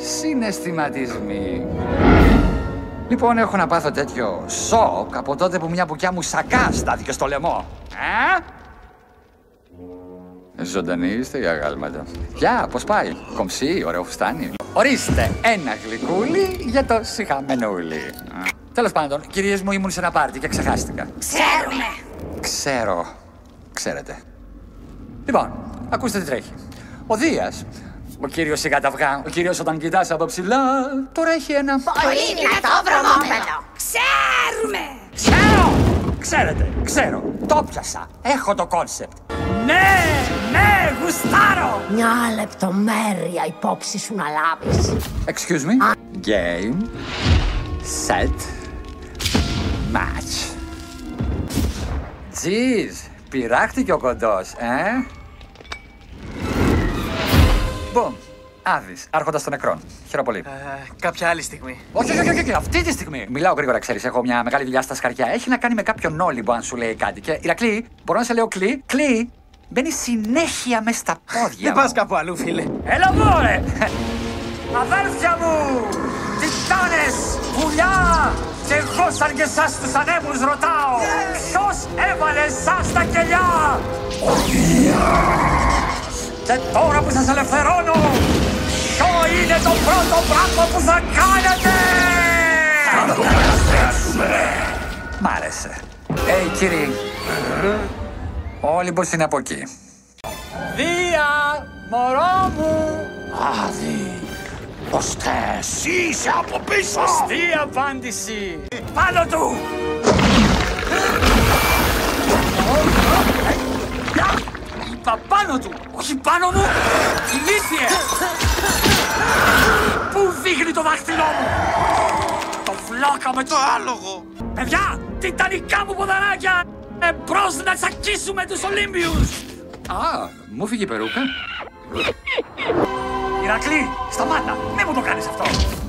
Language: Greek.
Συναισθηματισμοί. Λοιπόν, έχω να πάθω τέτοιο σοκ από τότε που μια μπουκιά μου σακά στάθηκε στο λαιμό. Ζωντανή είστε οι αγάλματα. Γεια, πώς πάει? Κομψή, ωραίο φουστάνι. Ορίστε, ένα γλυκούλι για το σιχαμενούλι. Τέλος πάντων, κυρίες μου, ήμουν σε ένα πάρτι και ξεχάστηκα. Ξέρουμε. Ξέρετε. Λοιπόν, ακούστε τι τρέχει. Ο Δίας, ο κύριος σιγά τα αυγά, ο κύριος όταν κοιτάς από ψηλά, τώρα έχει ένα... Πολύ δυνατό βρωμόπεδο. Ξέρουμε. Ξέρω. Το πιάσα. Έχω το κόνσεπτ. Ναι, γουστάρω. Μια λεπτομέρεια υπόψη σου να λάβεις. Excuse me. Game. Set. Match. Τζιζ, πειράχτηκε ο κοντός, Μπομ. Άδης, άρχοντας των νεκρών. Χαίρομαι πολύ. Κάποια άλλη στιγμή. Όχι, αυτή τη στιγμή. Μιλάω γρήγορα, ξέρεις. Έχω μια μεγάλη δουλειά στα σκαριά. Έχει να κάνει με κάποιον όλυμπο, αν σου λέει κάτι. Και Ηρακλή, μπορώ να σε λέω κλεί. Μπαίνει συνέχεια μες στα πόδια. Δεν πας κάπου αλλού, φίλε. Έλα μωρέ! Αδέρφια μου! Τιτάνες! Πουλιά! Και εγώ σαν και εσάς τους ανέμους ρωτάω! Ποιος έβαλε εσάς τα κελιά! Ο Δίας! Και τώρα που σας ελευθερώνω, ποιο είναι το πρώτο πράγμα που θα κάνετε! Θα το καταστρέψουμε! Μ' άρεσε. Κύριοι, ο Όλυμπος είναι από εκεί. Δία! Μωρό μου! Άδη, πως θες, είσαι από πίσω! Σωστή απάντηση! Πάνω του! Είπα πάνω του, όχι πάνω μου! Ηλίθιε! Πού δείχνει το δάχτυλό μου! Το βλάκα με το άλογο! Παιδιά, τιτανικά μου ποδαράκια! Εμπρός να τσακίσουμε τους Ολύμπιους! Μου φύγει η περούκα. Ηρακλή, σταμάτα! Μην μου το κάνεις αυτό!